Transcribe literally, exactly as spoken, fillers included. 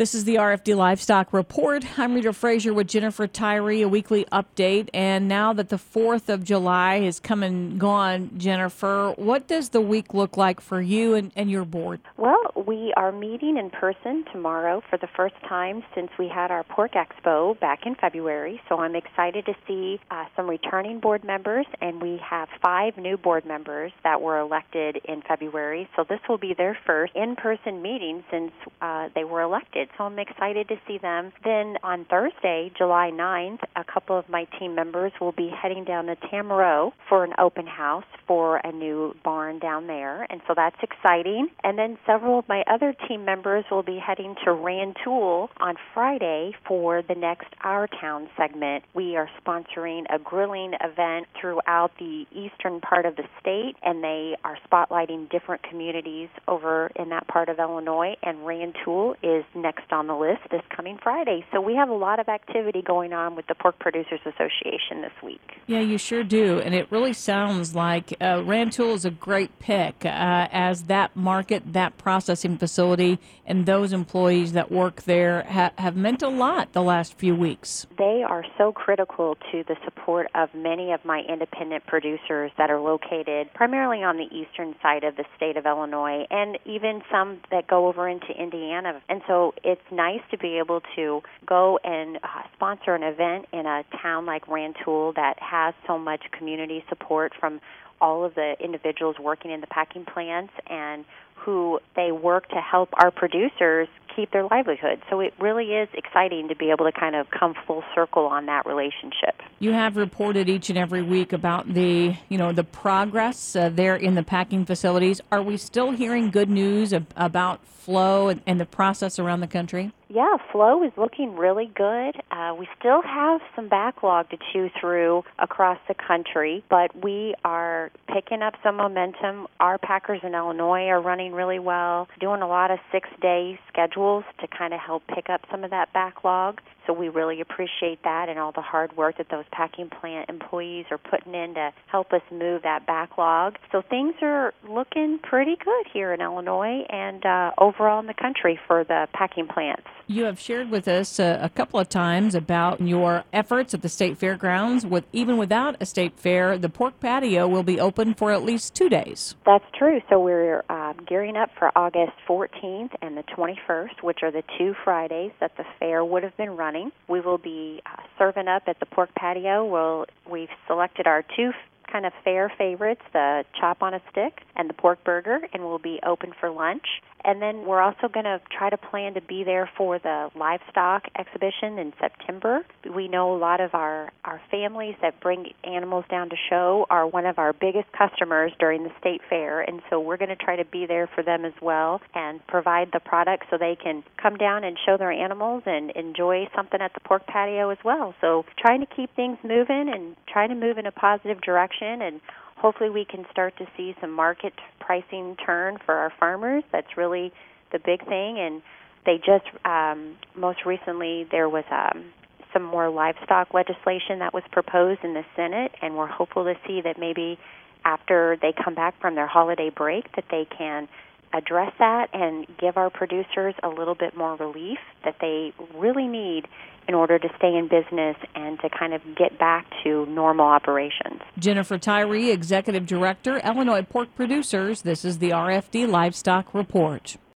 This is the R F D Livestock Report. I'm Rita Frazier with Jennifer Tyree, a weekly update. And now that the fourth of July has come and gone, Jennifer, what does the week look like for you and, and your board? Well, we are meeting in person tomorrow for the first time since we had our Pork Expo back in February. So I'm excited to see uh, some returning board members, and we have five new board members that were elected in February. So this will be their first in-person meeting since uh, they were elected. So I'm excited to see them. Then on Thursday, July ninth, a couple of my team members will be heading down to Tamaroa for an open house for a new barn down there. And so that's exciting. And then several of my other team members will be heading to Rantoul on Friday for the next Our Town segment. We are sponsoring a grilling event throughout the eastern part of the state, and they are spotlighting different communities over in that part of Illinois, and Rantoul is next on the list this coming Friday. So we have a lot of activity going on with the Pork Producers Association this week. Yeah, you sure do. And it really sounds like uh, Rantoul is a great pick uh, as that market, that processing facility, and those employees that work there ha- have meant a lot the last few weeks. They are so critical to the support of many of my independent producers that are located primarily on the eastern side of the state of Illinois, and even some that go over into Indiana. And so it's nice to be able to go and uh, sponsor an event in a town like Rantoul that has so much community support from all of the individuals working in the packing plants, and who they work to help our producers keep their livelihood. So it really is exciting to be able to kind of come full circle on that relationship. You have reported each and every week about the, you know, the progress uh, there in the packing facilities. Are we still hearing good news ab- about flow and, and the process around the country? Yeah, flow is looking really good. Uh, we still have some backlog to chew through across the country, but we are picking up some momentum. Our packers in Illinois are running really well, doing a lot of six-day schedules to kind of help pick up some of that backlog. So we really appreciate that and all the hard work that those packing plant employees are putting in to help us move that backlog. So things are looking pretty good here in Illinois and uh, overall in the country for the packing plants. You have shared with us uh, a couple of times about your efforts at the state fairgrounds. With even without a state fair, the pork patio will be open for at least two days. That's true. So we're uh, gearing up for August fourteenth and the twenty-first, which are the two Fridays that the fair would have been running. We will be uh, serving up at the pork patio. We'll, we've selected our two kind of fair favorites, the chop on a stick and the pork burger, and we'll be open for lunch. And then we're also going to try to plan to be there for the livestock exhibition in September. We know a lot of our, our families that bring animals down to show are one of our biggest customers during the state fair, and so we're going to try to be there for them as well and provide the products so they can come down and show their animals and enjoy something at the pork patio as well. So trying to keep things moving and trying to move in a positive direction, and hopefully we can start to see some market pricing turn for our farmers. That's really the big thing. And they just, um, most recently, there was um, some more livestock legislation that was proposed in the Senate, and we're hopeful to see that maybe after they come back from their holiday break that they can address that and give our producers a little bit more relief that they really need in order to stay in business and to kind of get back to normal operations. Jennifer Tyree, Executive Director, Illinois Pork Producers. This is the R F D Livestock Report.